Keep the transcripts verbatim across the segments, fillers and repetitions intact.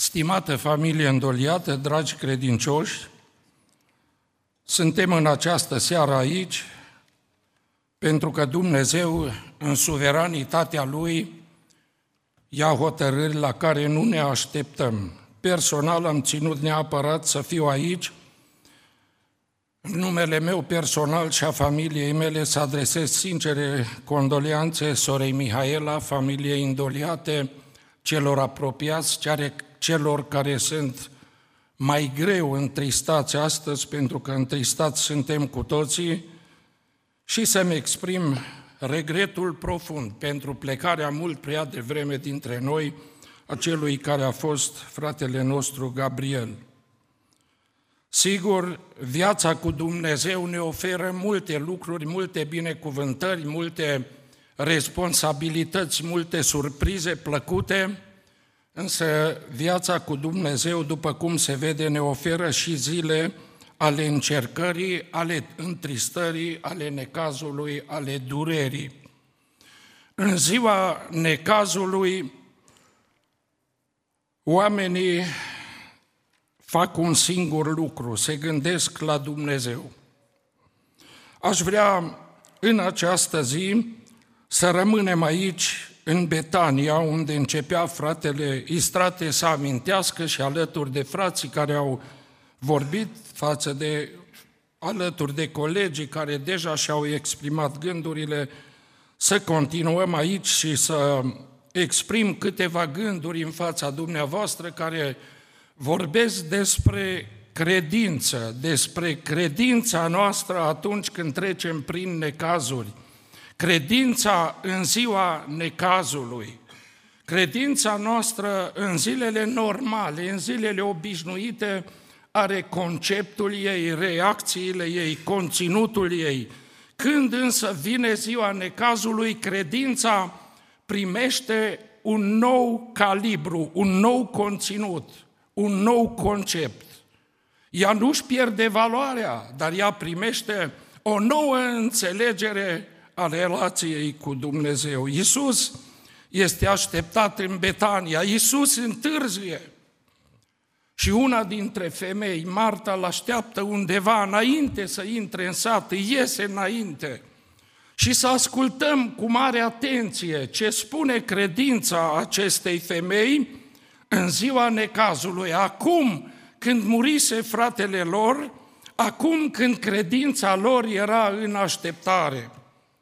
Stimată familie îndoliată, dragi credincioși, suntem în această seară aici pentru că Dumnezeu, în suveranitatea Lui, ia hotărâri la care nu ne așteptăm. Personal am ținut neapărat să fiu aici, în numele meu personal și a familiei mele să adresez sincere condoleanțe sorei Mihaela, familiei îndoliate, celor apropiați, celor care sunt mai greu întristați astăzi, pentru că întristați suntem cu toții, și să-mi exprim regretul profund pentru plecarea mult prea devreme dintre noi a celui care a fost fratele nostru Gabriel. Sigur, viața cu Dumnezeu ne oferă multe lucruri, multe binecuvântări, multe responsabilități, multe surprize plăcute, însă viața cu Dumnezeu, după cum se vede, ne oferă și zile ale încercării, ale întristării, ale necazului, ale durerii. În ziua necazului, oamenii fac un singur lucru, se gândesc la Dumnezeu. Aș vrea în această zi să rămânem aici, în Betania, unde începea fratele Istrate să amintească și alături de frații care au vorbit, față de, alături de colegii care deja și-au exprimat gândurile, să continuăm aici și să exprim câteva gânduri în fața dumneavoastră care vorbesc despre credință, despre credința noastră atunci când trecem prin necazuri, credința în ziua necazului, credința noastră în zilele normale, în zilele obișnuite, are conceptul ei, reacțiile ei, conținutul ei. Când însă vine ziua necazului, credința primește un nou calibru, un nou conținut, un nou concept. Ea nu-și pierde valoarea, dar ea primește o nouă înțelegere a relației cu Dumnezeu. Iisus este așteptat în Betania, Iisus întârzie. Și una dintre femei, Marta, îl așteaptă undeva înainte să intre în sat, iese înainte. Și să ascultăm cu mare atenție ce spune credința acestei femei în ziua necazului, acum când murise fratele lor, acum când credința lor era în așteptare.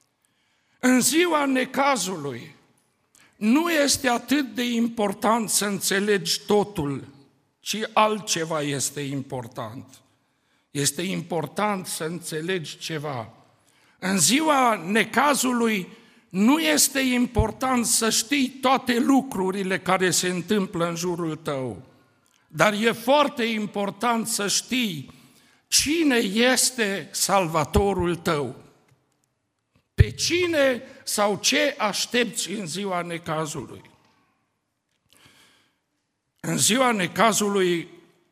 În ziua necazului nu este atât de important să înțelegi totul, ci altceva este important. Este important să înțelegi ceva. În ziua necazului nu este important să știi toate lucrurile care se întâmplă în jurul tău, dar e foarte important să știi cine este Salvatorul tău, pe cine sau ce aștepți în ziua necazului. În ziua necazului,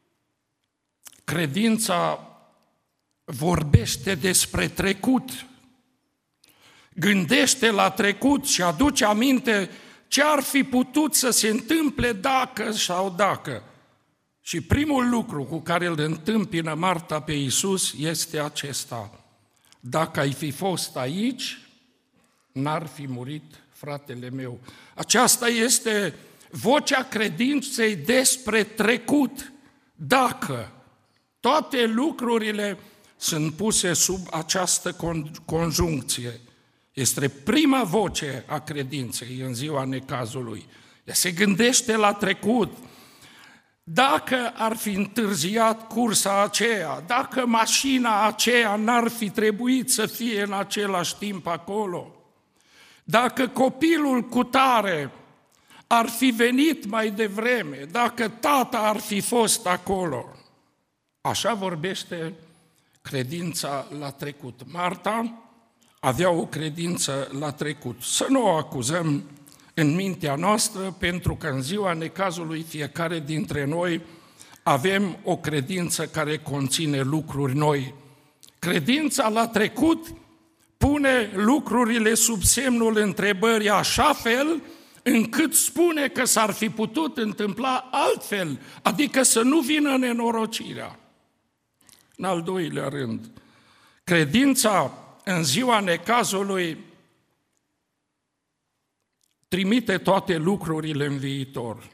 credința vorbește despre trecut, gândește la trecut și aduce aminte ce ar fi putut să se întâmple dacă sau dacă. Și primul lucru cu care îl întâmpină Marta pe Iisus este acesta: dacă ai fi fost aici, n-ar fi murit fratele meu. Aceasta este vocea credinței despre trecut. Dacă toate lucrurile sunt puse sub această conjuncție, este prima voce a credinței în ziua necazului. Ea se gândește la trecut. Dacă ar fi întârziat cursa aceea, dacă mașina aceea n-ar fi trebuit să fie în același timp acolo, dacă copilul cutare ar fi venit mai devreme, dacă tata ar fi fost acolo. Așa vorbește credința la trecut. Marta avea o credință la trecut. Să nu o acuzăm în mintea noastră, pentru că în ziua necazului fiecare dintre noi avem o credință care conține lucruri noi. Credința la trecut pune lucrurile sub semnul întrebării așa fel încât spune că s-ar fi putut întâmpla altfel, adică să nu vină nenorocirea. În al doilea rând, credința în ziua necazului trimite toate lucrurile în viitor.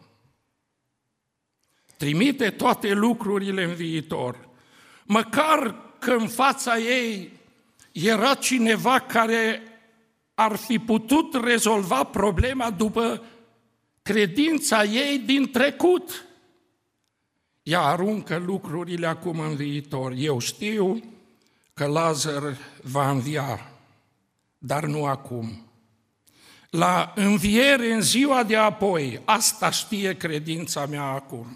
Trimite toate lucrurile în viitor. Măcar că în fața ei era cineva care ar fi putut rezolva problema după credința ei din trecut. Ea aruncă lucrurile acum în viitor. Eu știu că Lazar va învia, dar nu acum. La înviere în ziua de apoi, asta știe credința mea acum.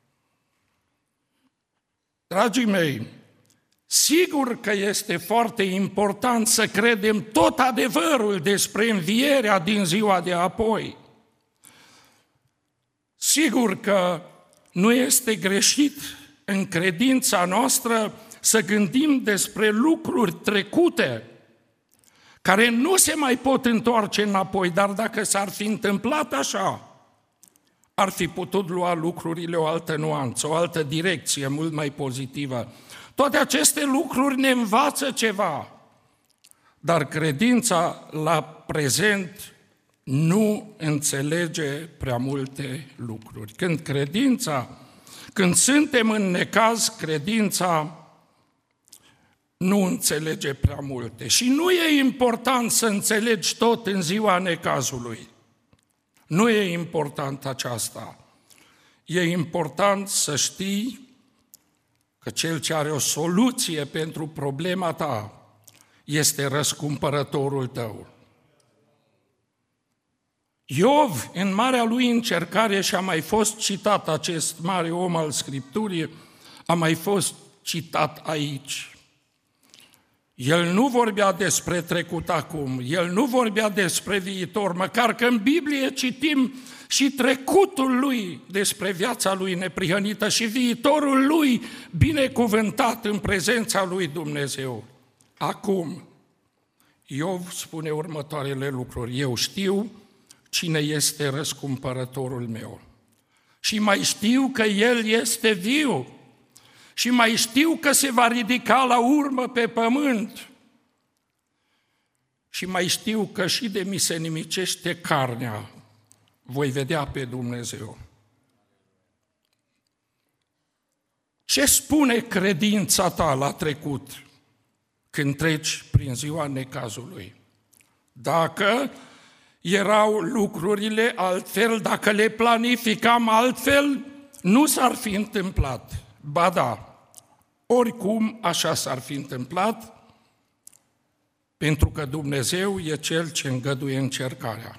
Dragii mei, sigur că este foarte important să credem tot adevărul despre învierea din ziua de apoi. Sigur că nu este greșit în credința noastră să gândim despre lucruri trecute, care nu se mai pot întoarce înapoi, dar dacă s-ar fi întâmplat așa, ar fi putut lua lucrurile o altă nuanță, o altă direcție mult mai pozitivă. Toate aceste lucruri ne învață ceva, dar credința la prezent nu înțelege prea multe lucruri. Când credința, când suntem în necaz, credința nu înțelege prea multe. Și nu e important să înțelegi tot în ziua necazului. Nu e important aceasta. E important să știi că cel ce are o soluție pentru problema ta este răscumpărătorul tău. Iov, în marea lui încercare, și a mai fost citat acest mare om al Scripturii, a mai fost citat aici. El nu vorbea despre trecut acum, el nu vorbea despre viitor, măcar că în Biblie citim și trecutul lui despre viața lui neprihănită și viitorul lui binecuvântat în prezența lui Dumnezeu. Acum, Iov spune următoarele lucruri. Eu știu cine este răscumpărătorul meu și mai știu că El este viu. Și mai știu că se va ridica la urmă pe pământ. Și mai știu că și de mi se nimicește carnea, voi vedea pe Dumnezeu. Ce spune credința ta la trecut când treci prin ziua necazului? Dacă erau lucrurile altfel, dacă le planificam altfel, nu s-ar fi întâmplat. Ba da, oricum așa s-ar fi întâmplat, pentru că Dumnezeu e Cel ce îngăduie încercarea.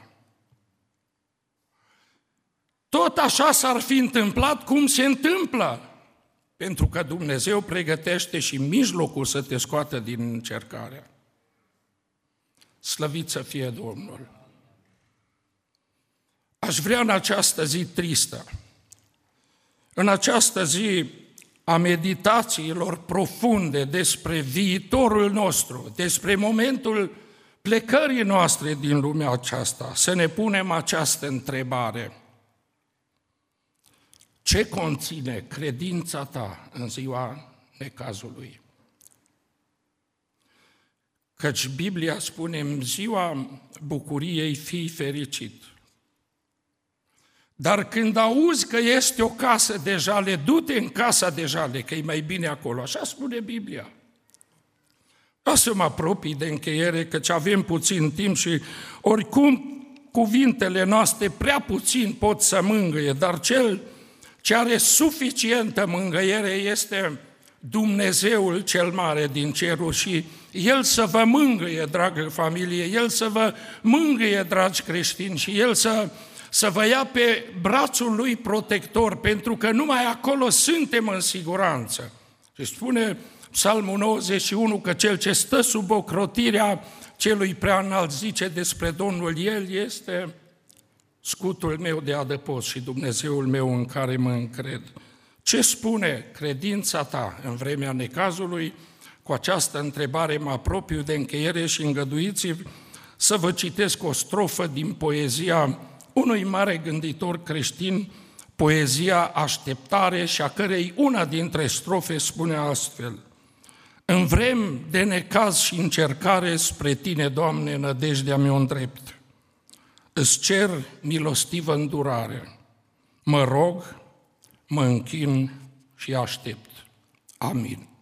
Tot așa s-ar fi întâmplat cum se întâmplă, pentru că Dumnezeu pregătește și mijlocul să te scoată din încercare. Slăvit să fie Domnul! Aș vrea în această zi tristă, în această zi a meditațiilor profunde despre viitorul nostru, despre momentul plecării noastre din lumea aceasta, să ne punem această întrebare. Ce conține credința ta în ziua necazului? Căci Biblia spune, în ziua bucuriei fii fericit. Dar când auzi că este o casă de jale, du-te în casa de jale, că e mai bine acolo. Așa spune Biblia. Vreau să mă apropii de încheiere, căci avem puțin timp și oricum cuvintele noastre prea puțin pot să mângâie, dar cel ce are suficientă mângâiere este Dumnezeul cel mare din ceruri și El să vă mângâie, dragă familie, El să vă mângâie, dragi creștini, și El să să vă ia pe brațul lui protector, pentru că numai acolo suntem în siguranță. Și spune Psalmul nouăzeci și unu că cel ce stă sub ocrotirea celui prea înalt zice despre Domnul, El este scutul meu de adăpost și Dumnezeul meu în care mă încred. Ce spune credința ta în vremea necazului? Cu această întrebare mă apropiu de încheiere și îngăduiți-mi să vă citesc o strofă din poezia unui mare gânditor creștin, poezia Așteptare, și a cărei una dintre strofe spune astfel: în vrem de necaz și încercare, spre Tine, Doamne, nădejdea mi-o îndrept. Îți cer milostivă îndurare, mă rog, mă închin și aștept. Amin.